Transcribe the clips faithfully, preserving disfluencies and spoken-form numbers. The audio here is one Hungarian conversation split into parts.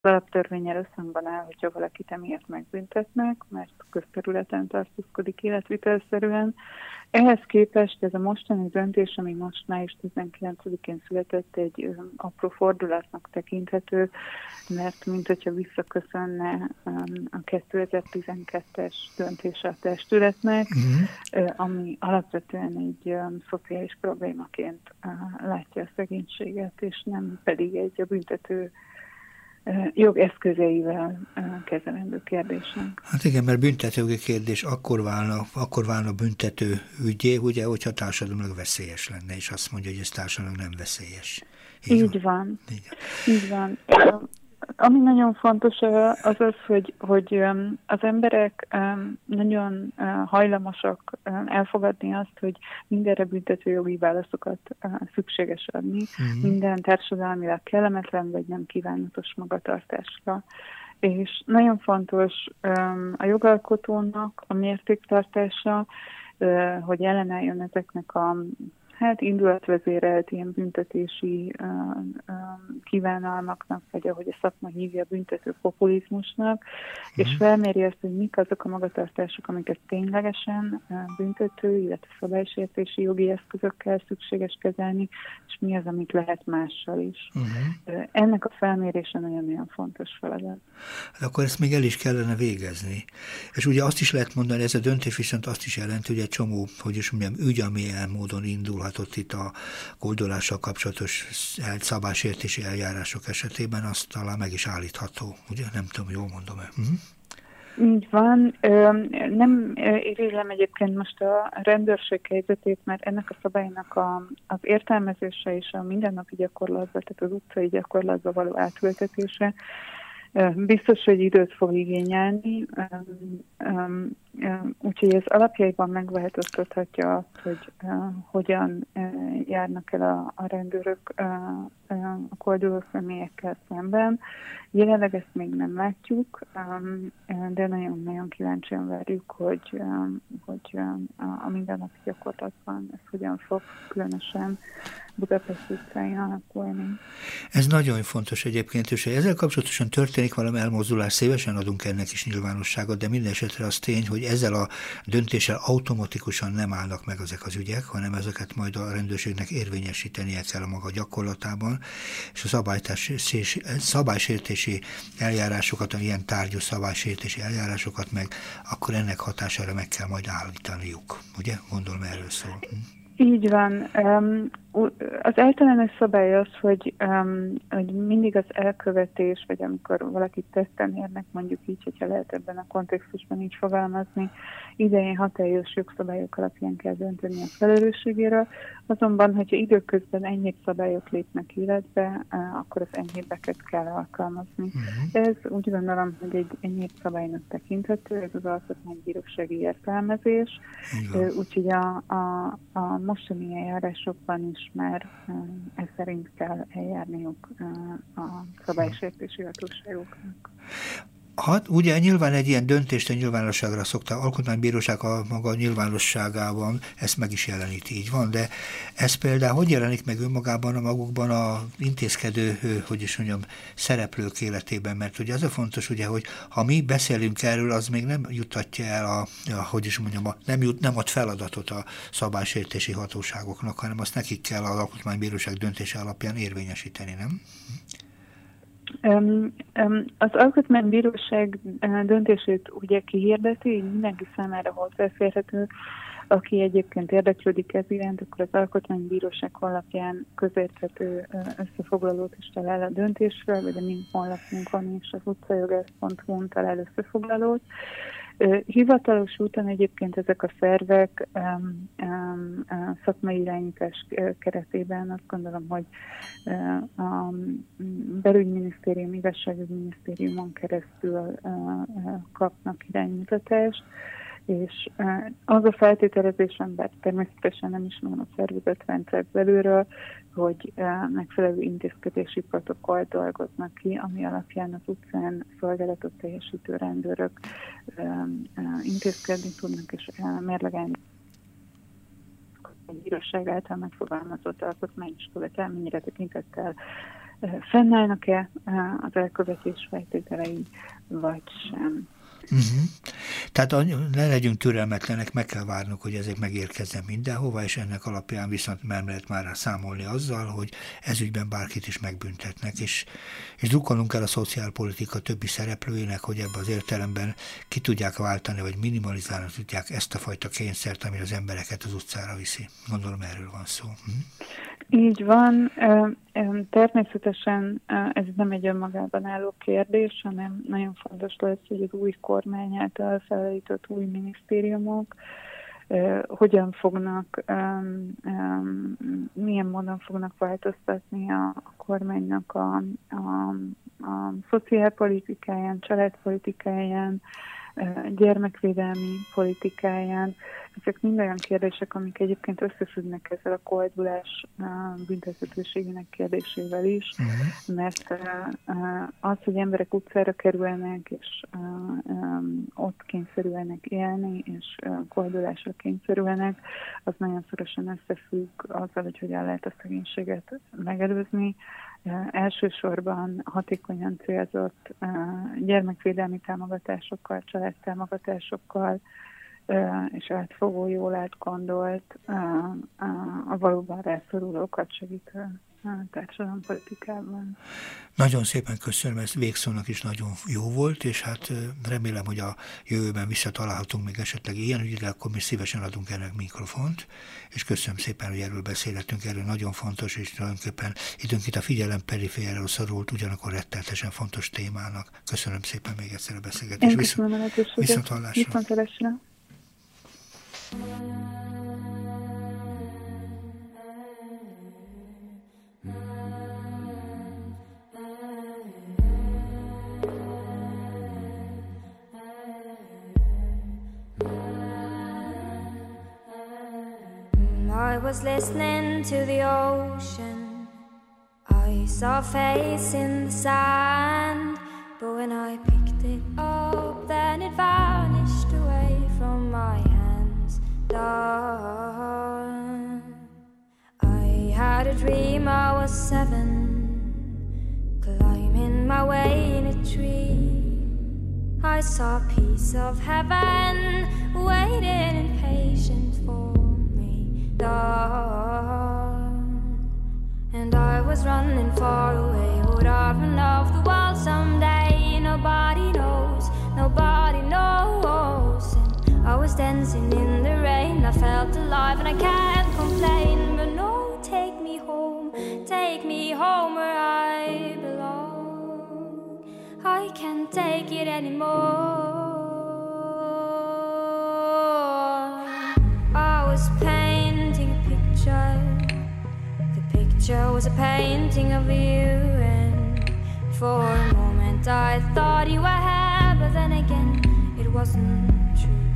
alaptörvénnyel összhangban áll, hogyha valakit emiatt megbüntetnek, mert közterületen tartózkodik életvitelszerűen. Ehhez képest ez a mostani döntés, ami most május tizenkilencedikén született, egy ö, apró fordulatnak tekinthető, mert mint hogyha visszaköszönne ö, a kétezer-tizenkettes döntése a testületnek, uh-huh. ö, ami alapvetően egy ö, szociális problémaként ö, látja a szegénységet, és nem pedig egy a büntető jogeszközeivel kezelendő kérdésnek. Hát igen, mert büntetőjogi kérdés akkor válna, akkor válna büntető ügyé, ugye, hogyha társadalomnak veszélyes lenne, és azt mondja, hogy ez társadalomnak nem veszélyes. Így, Így van. van. Így van. Ami nagyon fontos az az, hogy, hogy az emberek nagyon hajlamosak elfogadni azt, hogy mindenre büntetőjogi válaszokat szükséges adni, mm-hmm. minden társadalmilag kellemetlen vagy nem kívánatos magatartásra. És nagyon fontos a jogalkotónak a mértéktartása, hogy ellenálljon ezeknek a hát indulatvezérelt ilyen büntetési uh, uh, kívánalmaknak, vagy ahogy a szakma hívja, büntető populizmusnak, mm. és felméri azt, hogy mik azok a magatartások, amiket ténylegesen uh, büntető, illetve szabálysértési jogi eszközökkel szükséges kezelni, és mi az, amit lehet mással is. Mm. Uh, ennek a felmérése nagyon-nagyon fontos feladat. Hát akkor ezt még el is kellene végezni. És ugye azt is lehet mondani, ez a döntés viszont azt is jelenti, hogy egy csomó, hogy is mondjam, ügy, ami ilyen módon indulhat ott itt a koldolással kapcsolatos szabálysértési eljárások esetében, az talán meg is állítható. Ugye? Nem tudom, jól mondom-e. Uh-huh. Így van. Nem irigylem egyébként most a rendőrség helyzetét, mert ennek a szabálynak a, az értelmezése és a mindennapi gyakorlatba, tehát az utcai gyakorlatba való átültetése biztos, hogy időt fog igényelni, úgyhogy ez alapjaiban megváltoztathatja azt, hogy hogyan járnak el a, a rendőrök a kolduló személyekkel szemben. Jelenleg ezt még nem látjuk, de nagyon-nagyon kíváncsian várjuk, hogy, hogy a mindennapi gyakorlatban ez hogyan fog különösen Budapest utcáin alakulni. Ez nagyon fontos egyébként, és ezzel kapcsolatosan történik valami elmozdulás, szívesen adunk ennek is nyilvánosságot, de minden esetre az tény, hogy ezzel a döntéssel automatikusan nem állnak meg ezek az ügyek, hanem ezeket majd a rendőrségnek érvényesítenie kell a maga gyakorlatában, és a szabálysértési eljárásokat, ilyen tárgyú szabálysértési eljárásokat meg, akkor ennek hatására meg kell majd állítaniuk. Ugye? Gondolom erről szól. Így van. Az általános szabály az, hogy, hogy mindig az elkövetés, vagy amikor valakit tetten érnek, mondjuk így, hogyha lehet ebben a kontextusban így fogalmazni, idején hatályos jogszabályok alapján kell dönteni a felelősségéről, azonban, hogyha időközben enyhébb szabályok lépnek életbe, akkor az enyhébbeket kell alkalmazni. Uh-huh. Ez úgy gondolom, hogy egy enyhébb szabálynak tekinthető, ez az alkotmánybírósági értelmezés, uh-huh. úgyhogy a, a, a mostani eljárásokban is már ez szerint kell eljárniuk a szabálysértési hatóságoknak. Hát ugye nyilván egy ilyen döntést a nyilvánosságra szokta, alkotmánybíróság a maga nyilvánosságában ezt meg is jeleníti, így van, de ez például hogy jelenik meg önmagában a magukban a intézkedő, hogy is mondjam, szereplők életében, mert ugye az a fontos, ugye, hogy ha mi beszélünk erről, az még nem jutatja el a, a hogy is mondjam, a, nem, jut, nem ad feladatot a szabálysértési hatóságoknak, hanem azt nekik kell az alkotmánybíróság döntése alapján érvényesíteni, nem? Az alkotmánybíróság döntését ugye kihirdeti, így mindenki számára hozzáférhető, aki egyébként érdeklődik ez iránt, akkor az alkotmánybíróság honlapján közérthető összefoglalót is talál a döntésről, vagy a mi honlapunkon is, az utcajogász pont hu-n talál összefoglalót. Hivatalos úton egyébként ezek a szervek um, um, a szakmai irányítás keretében azt gondolom, hogy a belügyminisztérium, igazságügyminisztériumon keresztül kapnak iránymutatást, és az a feltételezésem, bár természetesen nem ismerem a szervezetrendszer belülről, hogy megfelelő intézkedési protokollt dolgoznak ki, ami alapján az utcán szolgálatot teljesítő rendőrök intézkedni tudnak, és mérlegelni a bíróság által megfogalmazott alkotmányos követelményre tekintettel fennállnak-e az elkövetés feltételei, vagy sem. Uh-huh. Tehát ne legyünk türelmetlenek, meg kell várnunk, hogy ezek megérkezzen mindenhova, és ennek alapján viszont nem lehet már számolni azzal, hogy ezügyben bárkit is megbüntetnek, és, és drukkolnunk kell a szociálpolitika többi szereplőjének, hogy ebben az értelemben ki tudják váltani, vagy minimalizálni tudják ezt a fajta kényszert, ami az embereket az utcára viszi. Gondolom, erről van szó. Hm? Így van. Természetesen ez nem egy önmagában álló kérdés, hanem nagyon fontos lesz, hogy az új kormány által felállított új minisztériumok hogyan fognak, milyen módon fognak változtatni a kormánynak a, a, a szociálpolitikáján, családpolitikáján, gyermekvédelmi politikáján. Ezek mind olyan kérdések, amik egyébként összefüggnek ezzel a koldulás büntethetőségének kérdésével is, uh-huh. mert az, hogy emberek utcára kerülnek, és ott kényszerülnek élni, és koldulásra kényszerülnek, az nagyon szorosan összefügg azzal, hogy hogyan lehet a szegénységet megelőzni. Elsősorban hatékonyan célzott gyermekvédelmi támogatásokkal, családtámogatásokkal, és átfogó, jól átgondolt, a valóban rászorulókat segítő társadalompolitikában. Nagyon szépen köszönöm, ez végszónak is nagyon jó volt, és hát remélem, hogy a jövőben visszatalálhatunk még esetleg ilyen ügyre, akkor mi szívesen adunk ennek mikrofont, és köszönöm szépen, hogy erről beszélhetünk, erről nagyon fontos, és tulajdonképpen időnként a figyelem perifériáról szorult, ugyanakkor rettenetesen fontos témának. Köszönöm szépen még egyszer a beszélgetést. Viszont, viszont hallásra. Viszont hallásra. I was listening to the ocean. I saw a face in the sand, but when I picked it up, then it vanished away from my hands. Dawn. I had a dream I was seven, climbing my way in a tree. I saw a piece of heaven waiting in patience for and I was running far away. Would I run off the world someday? Nobody knows, nobody knows. And I was dancing in the rain. I felt alive and I can't complain. But no, take me home, take me home where I belong. I can't take it anymore. I was painting a picture. The picture was a painting of you, and for a moment I thought you were here, but then again it wasn't true.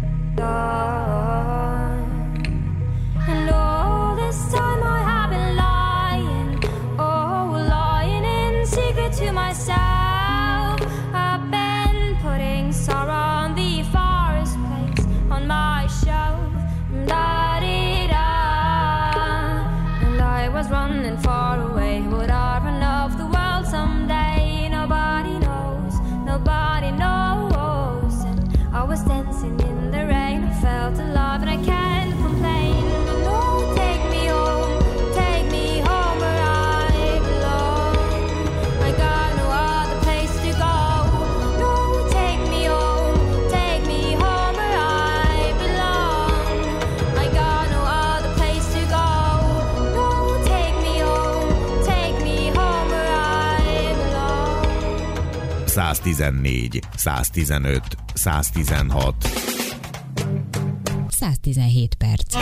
And all this time I have been lying, oh, lying in secret to myself. I've been putting sorrow on the forest place on my shelf. I was running far away. Would I run off the world someday? Nobody knows, nobody knows. And I was dancing in the rain. I felt alive and I can't complain. But no, take me home, take me home where I belong. I got no other place to go. No, take me home, take me home where I belong. I got no other place to go. száztizennégy, száztizenöt, száztizenhat. száztizenhét perc.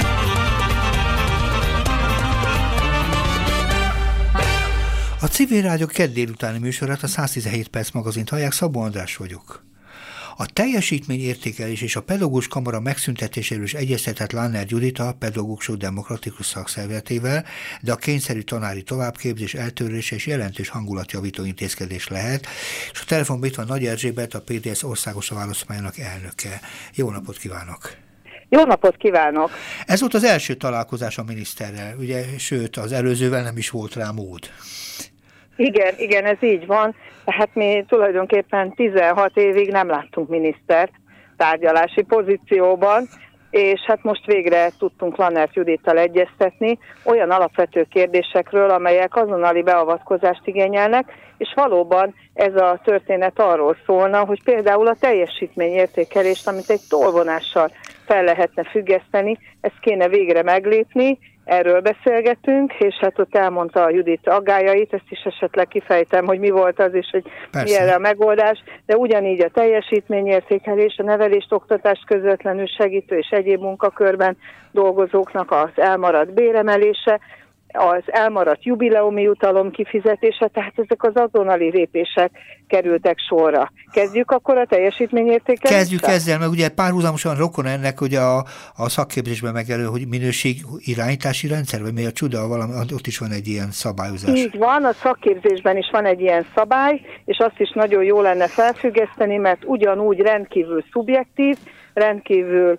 A Civil Rádió kedd délutáni műsorát, a száztizenhét perc magazint hallják, Szabó András vagyok. A teljesítményértékelés és a pedagógus kamara megszüntetéséről is egyeztetett Lanner Judita, a Pedagógusok Demokratikus Szakszervezetével, de a kényszerű tanári továbbképzés eltörlése és jelentős hangulatjavító intézkedés lehet, és a telefonban itt van Nagy Erzsébet, a pé dé es országos választmányának elnöke. Jó napot kívánok! Jó napot kívánok! Ez volt az első találkozás a miniszterrel, ugye, sőt, az előzővel nem is volt rá mód. Igen, igen, ez így van. Tehát mi tulajdonképpen tizenhat évig nem láttunk minisztert tárgyalási pozícióban, és hát most végre tudtunk Lannert Judittal egyeztetni olyan alapvető kérdésekről, amelyek azonnali beavatkozást igényelnek, és valóban ez a történet arról szólna, hogy például a teljesítményértékelést, amit egy tolvonással fel lehetne függeszteni, ezt kéne végre meglépni. Erről beszélgetünk, és hát ott elmondta a Judit aggályait, ezt is esetleg kifejtem, hogy mi volt az, és hogy Persze. mi erre a megoldás, de ugyanígy a teljesítményértékelés, a nevelést, oktatást közvetlenül segítő és egyéb munkakörben dolgozóknak az elmaradt béremelése, az elmaradt jubileumi jutalom kifizetése, tehát ezek az azonnali lépések kerültek sorra. Kezdjük akkor a teljesítményértékelést? Kezdjük ezzel, mert ugye párhuzamosan rokon ennek, hogy a, a szakképzésben megelő, hogy minőség irányítási rendszer, vagy mi a csuda, valami, ott is van egy ilyen szabályozás. Így van, a szakképzésben is van egy ilyen szabály, és azt is nagyon jó lenne felfüggeszteni, mert ugyanúgy rendkívül szubjektív, rendkívül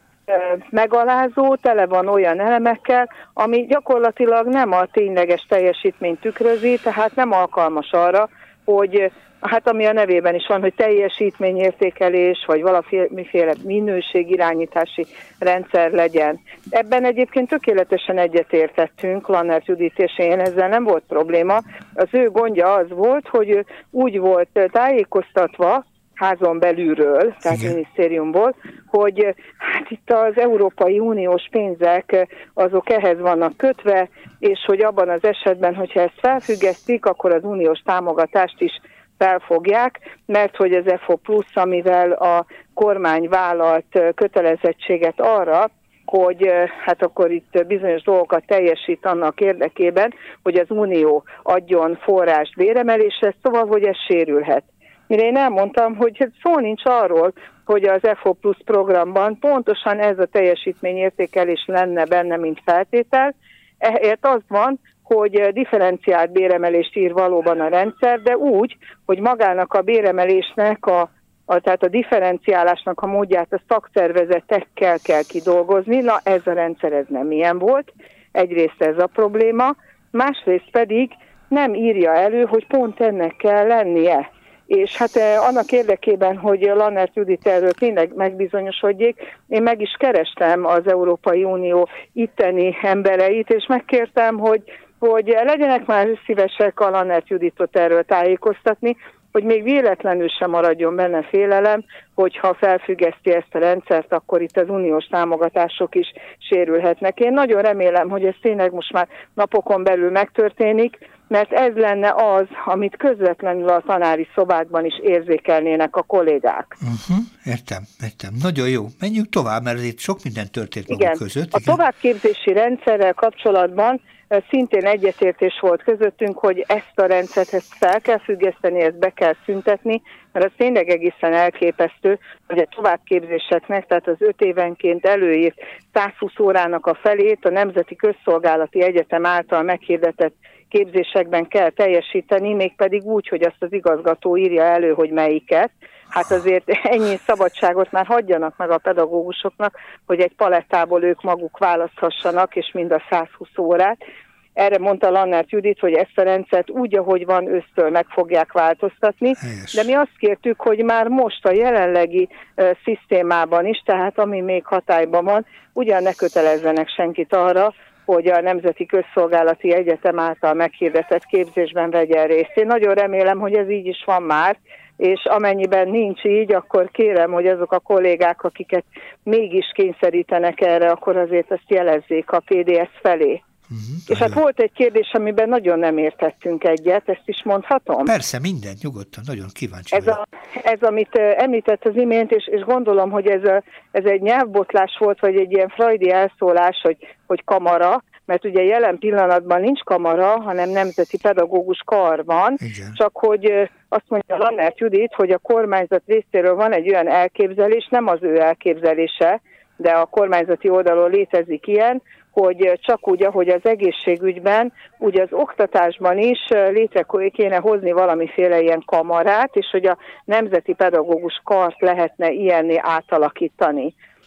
megalázó, tele van olyan elemekkel, ami gyakorlatilag nem a tényleges teljesítményt tükrözi, tehát nem alkalmas arra, hogy hát ami a nevében is van, hogy teljesítményértékelés, vagy valamiféle minőségirányítási rendszer legyen. Ebben egyébként tökéletesen egyetértettünk, Lannert Judit és én, ezzel nem volt probléma. Az ő gondja az volt, hogy úgy volt tájékoztatva, házon belülről, tehát Igen. minisztériumból, hogy hát itt az Európai Uniós pénzek azok ehhez vannak kötve, és hogy abban az esetben, hogyha ezt felfüggesztik, akkor az uniós támogatást is felfogják, mert hogy az e f o plusz, amivel a kormány vállalt kötelezettséget arra, hogy hát akkor itt bizonyos dolgokat teljesít annak érdekében, hogy az Unió adjon forrást béremelésre, szóval, hogy ez sérülhet. Mire én elmondtam, hogy szó nincs arról, hogy az e f o plusz programban pontosan ez a teljesítményértékelés lenne benne, mint feltétel. Ehelyett az van, hogy differenciált béremelést ír valóban a rendszer, de úgy, hogy magának a béremelésnek, a, a, tehát a differenciálásnak a módját a szakszervezetekkel kell kidolgozni. Na, ez a rendszer ez nem ilyen volt. Egyrészt ez a probléma, másrészt pedig nem írja elő, hogy pont ennek kell lennie. És hát eh, annak érdekében, hogy Lannert Judit erről tényleg megbizonyosodjék, én meg is kerestem az Európai Unió itteni embereit, és megkértem, hogy, hogy legyenek már szívesek a Lannert Juditot erről tájékoztatni, hogy még véletlenül sem maradjon benne félelem, hogyha felfüggeszti ezt a rendszert, akkor itt az uniós támogatások is sérülhetnek. Én nagyon remélem, hogy ez tényleg most már napokon belül megtörténik, mert ez lenne az, amit közvetlenül a tanári szobákban is érzékelnének a kollégák. Uh-huh, értem, értem. Nagyon jó. Menjünk tovább, mert itt sok minden történt maguk igen. között. A igen. továbbképzési rendszerrel kapcsolatban szintén egyetértés volt közöttünk, hogy ezt a rendszert ezt fel kell függeszteni, ezt be kell szüntetni, mert az tényleg egészen elképesztő, hogy a továbbképzéseknek, tehát az öt évenként előírt százhúsz órának a felét a Nemzeti Közszolgálati Egyetem által meghirdetett képzésekben kell teljesíteni, mégpedig úgy, hogy azt az igazgató írja elő, hogy melyiket. Hát azért ennyi szabadságot már hagyjanak meg a pedagógusoknak, hogy egy palettából ők maguk választhassanak, és mind a százhúsz órát. Erre mondta Lannert Judit, hogy ezt a rendszert úgy, ahogy van, ősztől meg fogják változtatni. Helyes. De mi azt kértük, hogy már most a jelenlegi uh, szisztémában is, tehát ami még hatályban van, ugyan ne kötelezzenek senkit arra, hogy a Nemzeti Közszolgálati Egyetem által meghirdetett képzésben vegyen részt. Én nagyon remélem, hogy ez így is van már, és amennyiben nincs így, akkor kérem, hogy azok a kollégák, akiket mégis kényszerítenek erre, akkor azért ezt jelezzék a pé dé es felé. Uh-huh, és hát volt egy kérdés, amiben nagyon nem értettünk egyet, ezt is mondhatom? Persze, mindent, nyugodtan, nagyon kíváncsi ez, a, ez amit említett az imént, és, és gondolom, hogy ez, a, ez egy nyelvbotlás volt, vagy egy ilyen freudi elszólás, hogy, hogy kamara, mert ugye jelen pillanatban nincs kamara, hanem nemzeti pedagógus kar van, igen. Csak hogy azt mondja Lannert Judit, hogy a kormányzat részéről van egy olyan elképzelés, nem az ő elképzelése, de a kormányzati oldalon létezik ilyen, hogy csak úgy, ahogy az egészségügyben, ugye az oktatásban is létre kéne hozni valamiféle ilyen kamarát, és hogy a nemzeti pedagógus kart lehetne ilyenné átalakítani.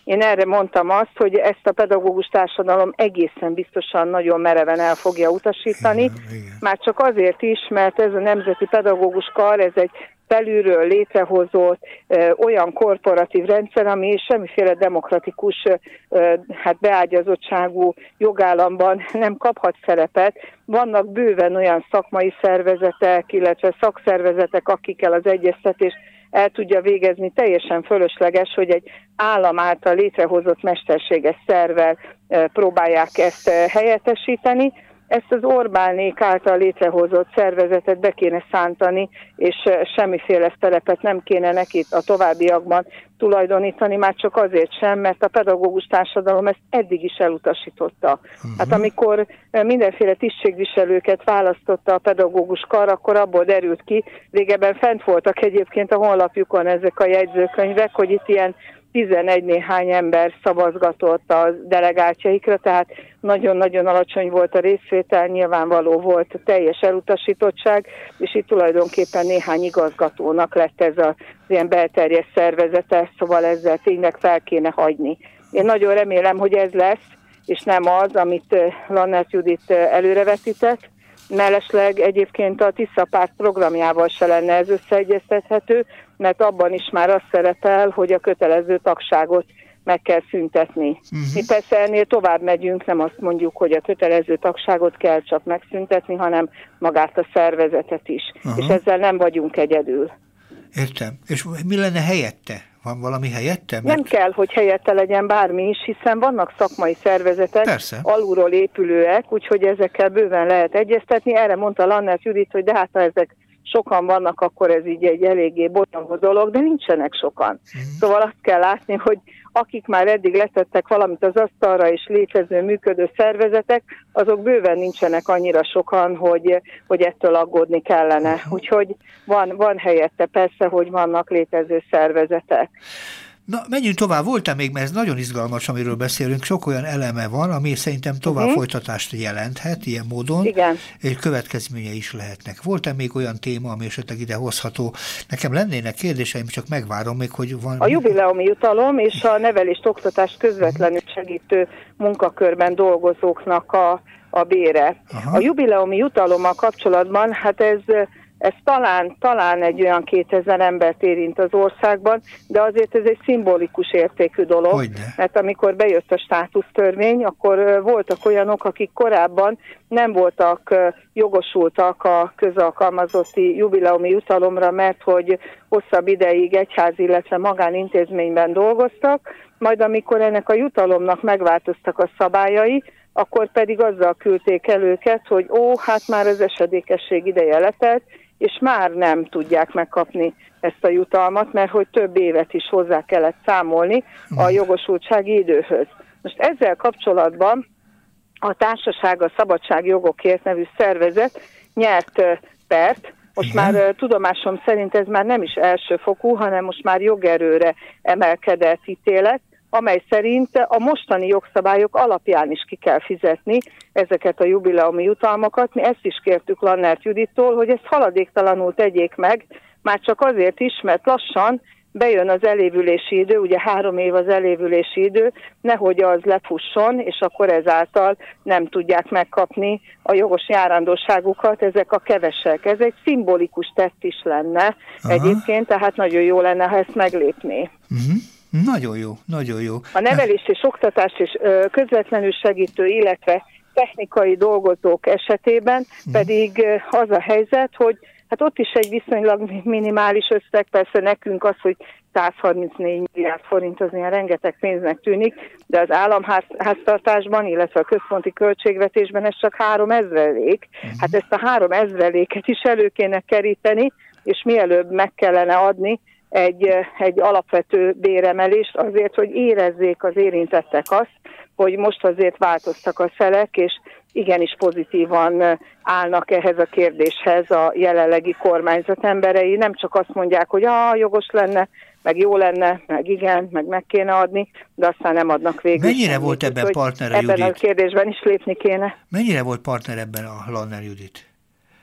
Én erre mondtam azt, hogy ezt a pedagógus társadalom egészen biztosan nagyon mereven el fogja utasítani, igen, igen. Már csak azért is, mert ez a Nemzeti Pedagógus Kar, ez egy belülről létrehozott ö, olyan korporatív rendszer, ami semmiféle demokratikus ö, hát beágyazottságú jogállamban nem kaphat szerepet. Vannak bőven olyan szakmai szervezetek, illetve szakszervezetek, akikkel az egyeztetést el tudja végezni. Teljesen fölösleges, hogy egy állam által létrehozott mesterséges szervvel ö, próbálják ezt ö, helyettesíteni. Ezt az Orbánék által létrehozott szervezetet be kéne szántani, és semmiféle szerepet nem kéne neki a továbbiakban tulajdonítani, már csak azért sem, mert a pedagógus társadalom ezt eddig is elutasította. Uh-huh. Hát amikor mindenféle tisztségviselőket választotta a pedagógus kar, akkor abból derült ki, régebben fent voltak egyébként a honlapjukon ezek a jegyzőkönyvek, hogy itt ilyen tizenegy néhány ember szavazgatott a delegáltjaikra, tehát nagyon-nagyon alacsony volt a részvétel, nyilvánvaló volt a teljes elutasítottság, és itt tulajdonképpen néhány igazgatónak lett ez az ilyen belterjes szervezete, szóval ezzel tényleg fel kéne hagyni. Én nagyon remélem, hogy ez lesz, és nem az, amit Lannert Judit előrevetített. Mellesleg egyébként a Tisza Párt programjával se lenne ez összeegyeztethető, mert abban is már az szerepel, hogy a kötelező tagságot meg kell szüntetni. Uh-huh. Mi persze ennél tovább megyünk, nem azt mondjuk, hogy a kötelező tagságot kell csak megszüntetni, hanem magát a szervezetet is. Uh-huh. És ezzel nem vagyunk egyedül. Értem. És mi lenne helyette? Van valami helyette? Mert... Nem kell, hogy helyette legyen bármi is, hiszen vannak szakmai szervezetek, persze, alulról épülőek, úgyhogy ezekkel bőven lehet egyeztetni. Erre mondta Lannert Judit, hogy de hát ha ezek sokan vannak, akkor ez így egy eléggé bonyoluló dolog, de nincsenek sokan. Mm. Szóval azt kell látni, hogy akik már eddig letettek valamit az asztalra és létező, működő szervezetek, azok bőven nincsenek annyira sokan, hogy, hogy ettől aggódni kellene. Mm. Úgyhogy van, van helyette persze, hogy vannak létező szervezetek. Na, menjünk tovább. Voltam még, mert ez nagyon izgalmas, amiről beszélünk. Sok olyan eleme van, ami szerintem tovább uh-huh. folytatást jelenthet ilyen módon, igen, és következménye is lehetnek. Volt-e még olyan téma, ami esetleg ide hozható? Nekem lennének kérdéseim, csak megvárom még, hogy van... A jubileumi jutalom és a nevelést, oktatást közvetlenül segítő munkakörben dolgozóknak a, a bére. Aha. A jubileumi jutalommal kapcsolatban, hát ez... Ez talán, talán egy olyan kétezer embert érint az országban, de azért ez egy szimbolikus értékű dolog, Hogyne. Mert amikor bejött a státusztörvény, akkor voltak olyanok, akik korábban nem voltak jogosultak a közalkalmazotti jubileumi jutalomra, mert hogy hosszabb ideig egyház, illetve magánintézményben dolgoztak, majd amikor ennek a jutalomnak megváltoztak a szabályai, akkor pedig azzal küldték el őket, hogy ó, hát már az esedékesség ideje letelt, és már nem tudják megkapni ezt a jutalmat, mert hogy több évet is hozzá kellett számolni a jogosultsági időhöz. Most ezzel kapcsolatban a Társaság a Szabadságjogokért nevű szervezet nyert pert. Most Igen. már tudomásom szerint ez már nem is elsőfokú, hanem most már jogerőre emelkedett ítélet, amely szerint a mostani jogszabályok alapján is ki kell fizetni ezeket a jubileumi jutalmakat. Mi ezt is kértük Lannert Judittól, hogy ezt haladéktalanul tegyék meg, már csak azért is, mert lassan bejön az elévülési idő, ugye három év az elévülési idő, nehogy az lefusson, és akkor ezáltal nem tudják megkapni a jogos járandóságukat ezek a kevesek. Ez egy szimbolikus tett is lenne Aha. egyébként, tehát nagyon jó lenne, ha ezt meglépné. Uh-huh. Nagyon jó, nagyon jó. A nevelés és oktatás és ö, közvetlenül segítő, illetve technikai dolgozók esetében mm. pedig ö, az a helyzet, hogy hát ott is egy viszonylag minimális összeg, persze nekünk az, hogy száz harmincnégy milliárd forint az ilyen rengeteg pénznek tűnik, de az államháztartásban, illetve a központi költségvetésben ez csak három ezrelék. Mm. Hát ezt a három ezreléket is elő kéne keríteni, és mielőbb meg kellene adni Egy, egy alapvető béremelést azért, hogy érezzék az érintettek azt, hogy most azért változtak a szelek, és igenis pozitívan állnak ehhez a kérdéshez a jelenlegi kormányzat emberei. Nem csak azt mondják, hogy ah, jogos lenne, meg jó lenne, meg igen, meg meg kéne adni, de aztán nem adnak végül. Mennyire semmit, volt ebben partnere Judit? Ebben a kérdésben is lépni kéne. Mennyire volt partner ebben a Lannert Judit?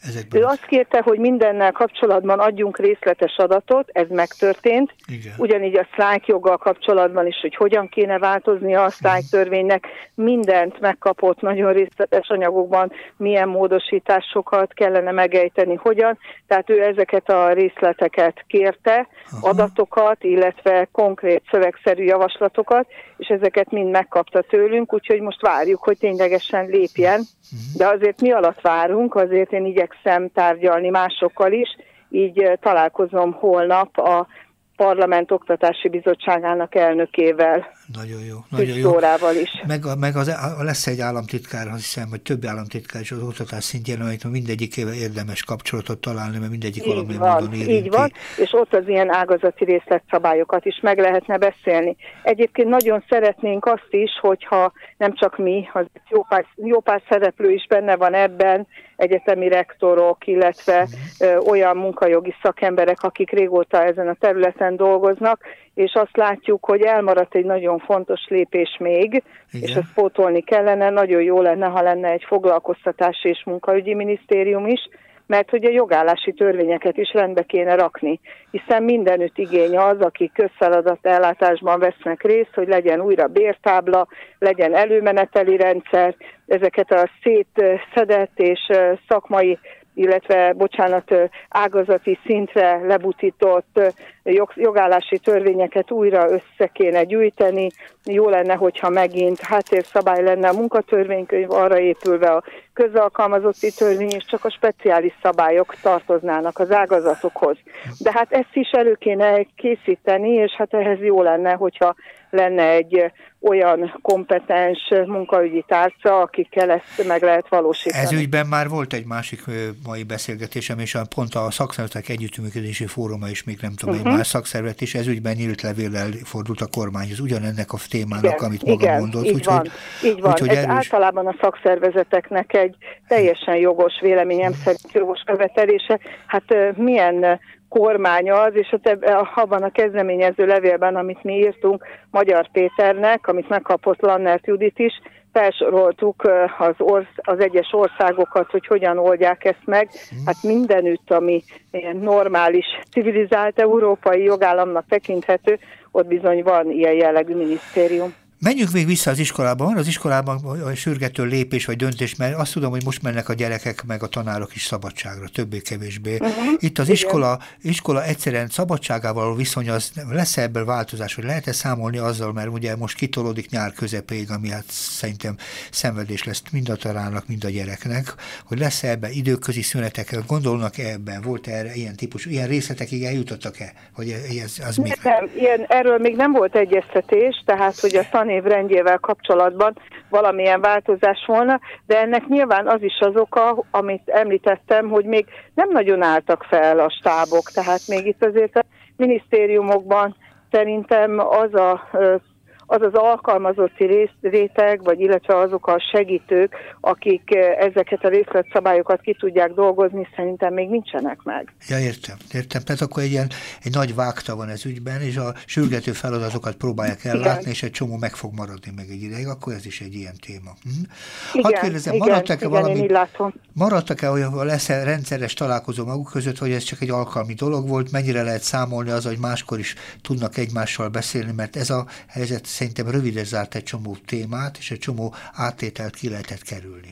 Ezekben ő azt kérte, hogy mindennel kapcsolatban adjunk részletes adatot, ez megtörtént. Igen. Ugyanígy a sztrájkjoggal kapcsolatban is, hogy hogyan kéne változni a sztrájktörvénynek, mindent megkapott nagyon részletes anyagokban, milyen módosításokat kellene megejteni, hogyan. Tehát ő ezeket a részleteket kérte, Aha. adatokat, illetve konkrét szövegszerű javaslatokat, és ezeket mind megkapta tőlünk, úgyhogy most várjuk, hogy ténylegesen lépjen. De azért mi alatt várunk, azért én igyekszem tárgyalni másokkal is, így találkozom holnap a Parlament Oktatási Bizottságának elnökével. Nagyon jó, nagyon jó. Is. Meg, a, meg az, a, lesz egy államtitkár, azt hiszem, vagy több államtitkár is az oktatás szintjén, amit mindegyikével érdemes kapcsolatot találni, mert mindegyik valamilyen módon érinti. Így van, és ott az ilyen ágazati részletszabályokat is meg lehetne beszélni. Egyébként nagyon szeretnénk azt is, hogyha nem csak mi, az jó pár, jó pár szereplő is benne van ebben, egyetemi rektorok, illetve mm. ö, olyan munkajogi szakemberek, akik régóta ezen a területen dolgoznak, és azt látjuk, hogy elmaradt egy nagyon fontos lépés még, Igen. és ezt pótolni kellene. Nagyon jó lenne, ha lenne egy foglalkoztatási és munkaügyi minisztérium is, mert hogy a jogállási törvényeket is rendbe kéne rakni, hiszen mindenütt igény az, akik közfeladat ellátásban vesznek részt, hogy legyen újra bértábla, legyen előmeneteli rendszer, ezeket a szétszedett és szakmai, illetve, bocsánat, ágazati szintre lebutított jog, jogállási törvényeket újra össze kéne gyűjteni. Jó lenne, hogyha megint háttérszabály lenne a munkatörvénykönyv, arra épülve a közalkalmazotti törvény, és csak a speciális szabályok tartoznának az ágazatokhoz. De hát ezt is elő kéne készíteni, és hát ehhez jó lenne, hogyha lenne egy olyan kompetens munkaügyi tárca, akikkel ezt meg lehet valósítani. Ez ügyben már volt egy másik mai beszélgetésem, és pont a szakszervezetek együttműködési fóruma is, még nem tudom, uh-huh. egy más szakszervezet is, ez ügyben nyílt levéllel fordult a kormányhoz, ugyanennek a témának, igen, amit maga igen, mondott. így úgy, van, hogy, így van. úgy, Ez erős... általában a szakszervezeteknek egy teljesen jogos, véleményem szerint jogos követelése. Hát milyen kormány az, és abban a kezdeményező levélben, amit mi írtunk Magyar Péternek, amit megkapott Lannert Judit is, felsoroltuk az, orsz, az egyes országokat, hogy hogyan oldják ezt meg. Hát mindenütt, ami ilyen normális, civilizált európai jogállamnak tekinthető, ott bizony van ilyen jellegű minisztérium. Menjünk még vissza az iskolában. Az iskolában a sürgető lépés vagy döntés, mert azt tudom, hogy most mennek a gyerekek meg a tanárok is szabadságra, többé-kevésbé. Uh-huh. Itt az iskola, iskola egyszerűen szabadságával a viszony, az lesz ebből változás, hogy lehet-e számolni azzal, mert ugye most kitolódik nyár közepéig, ami hát szerintem szenvedés lesz mind a tanárnak, mind a gyereknek, hogy lesz-e ebben időközi szünetek, gondolnak-e ebben, volt erre ilyen típusú, ilyen részletekig eljutottak-e? Hogy ez, az még... Nem, ilyen, erről még nem volt egyeztetés, tehát hogy a tanév rendjével kapcsolatban valamilyen változás volna, de ennek nyilván az is az oka, amit említettem, hogy még nem nagyon álltak fel a stábok, tehát még itt azért a minisztériumokban szerintem az a az az alkalmazotti réteg, vagy illetve azok a segítők, akik ezeket a részletszabályokat ki tudják dolgozni, szerintem még nincsenek meg. Ja, értem, értem. Tehát akkor egy ilyen egy nagy vágta van ez ügyben, és a sürgető feladatokat próbálják ellátni, igen. és egy csomó meg fog maradni meg egy ideig, akkor ez is egy ilyen téma. Hm? Igen, Hadd kérdezem, maradtak-e valami, maradtak-e olyan, lesz -e rendszeres találkozó maguk között, hogy ez csak egy alkalmi dolog volt, mennyire lehet számolni az, hogy máskor is tudnak egymással beszélni, mert ez a helyzet szerintem rövidre zárt egy csomó témát, és egy csomó áttételt ki lehetett kerülni.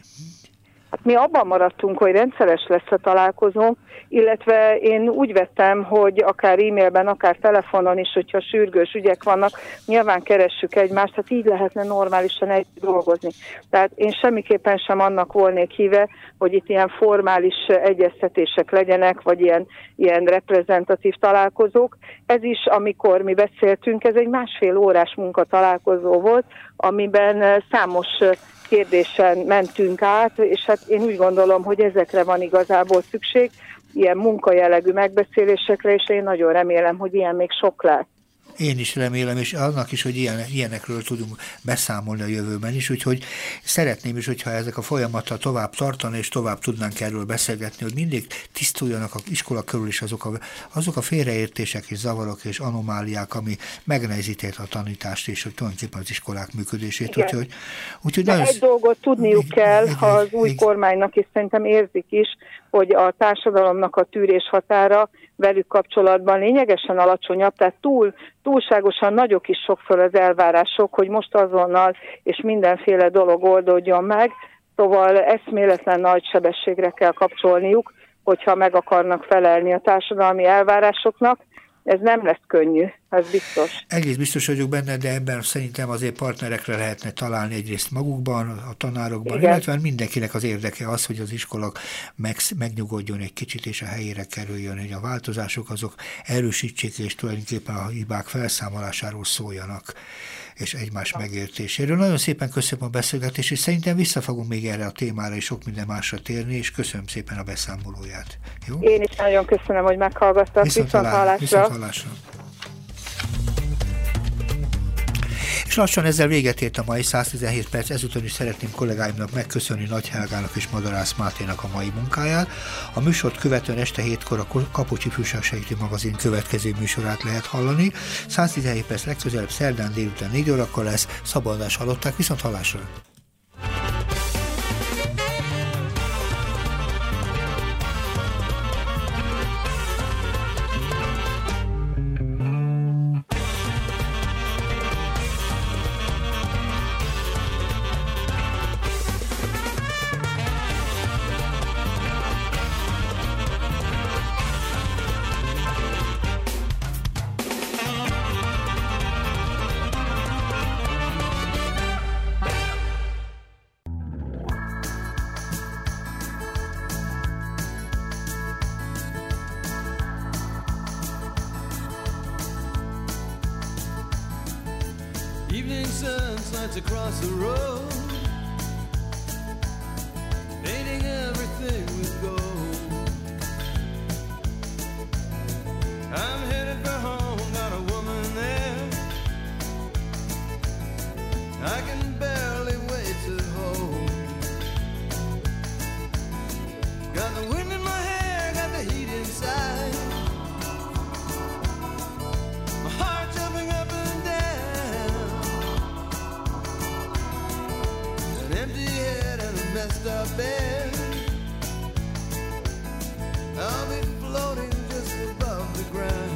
Hát mi abban maradtunk, hogy rendszeres lesz a találkozónk, illetve én úgy vettem, hogy akár e-mailben, akár telefonon is, hogyha sürgős ügyek vannak, nyilván keressük egymást, hát így lehetne normálisan együtt dolgozni. Tehát én semmiképpen sem annak volnék híve, hogy itt ilyen formális egyeztetések legyenek, vagy ilyen, ilyen reprezentatív találkozók. Ez is, amikor mi beszéltünk, ez egy másfél órás munkatalálkozó volt, amiben számos kérdésen mentünk át, és hát én úgy gondolom, hogy ezekre van igazából szükség, ilyen munkajellegű megbeszélésekre, és én nagyon remélem, hogy ilyen még sok lesz. Én is remélem, és annak is, hogy ilyen, ilyenekről tudunk beszámolni a jövőben is, úgyhogy szeretném is, hogyha ezek a folyamata tovább tartani, és tovább tudnánk erről beszélgetni, hogy mindig tisztuljanak az iskola körül is azok a, azok a félreértések és zavarok és anomáliák, ami megnehezíti a tanítást, és hogy tulajdonképpen az iskolák működését. Úgyhogy, úgyhogy De nagyon... egy dolgot tudniuk kell, ha az új igen. kormánynak is szerintem érzik is, hogy a társadalomnak a tűrés határa velük kapcsolatban lényegesen alacsonyabb, tehát túl, túlságosan nagyok is sokszor az elvárások, hogy most azonnal és mindenféle dolog oldódjon meg, szóval eszméletlen nagy sebességre kell kapcsolniuk, hogyha meg akarnak felelni a társadalmi elvárásoknak. Ez nem lesz könnyű, ez biztos. Egész biztos vagyok benne, de ebben szerintem azért partnerekre lehetne találni egyrészt magukban, a tanárokban, igen. Illetve mindenkinek az érdeke az, hogy az iskolak meg, megnyugodjon egy kicsit, és a helyére kerüljön, hogy a változások azok erősítsék, és tulajdonképpen a hibák felszámolásáról szóljanak, és egymás megértéséről. Nagyon szépen köszönöm a beszélgetést, és szerintem vissza fogunk még erre a témára és sok minden másra térni, és köszönöm szépen a beszámolóját. Jó? Én is nagyon köszönöm, hogy meghallgattak. Viszont, Viszont hallásra. Viszont hallásra. És lassan ezzel véget ért a mai száz tizenhét perc, ezúton is szeretném kollégáimnak megköszönni Nagy Helgának és Madarász Máténak a mai munkáját. A műsort követően este hétkor a Kapocsi Ifjúságsegítő Magazin következő műsorát lehet hallani. száz tizenhét perc legközelebb szerdán délután négy órakor lesz, szabadás hallották, viszont hallásra. Evening sun slides across the road, painting everything with gold. I'm headed for home, got a woman there I can barely wait to hold. Got the wind in my hair, got the heat inside, my heart jumping up and down, an empty head and a messed up bed.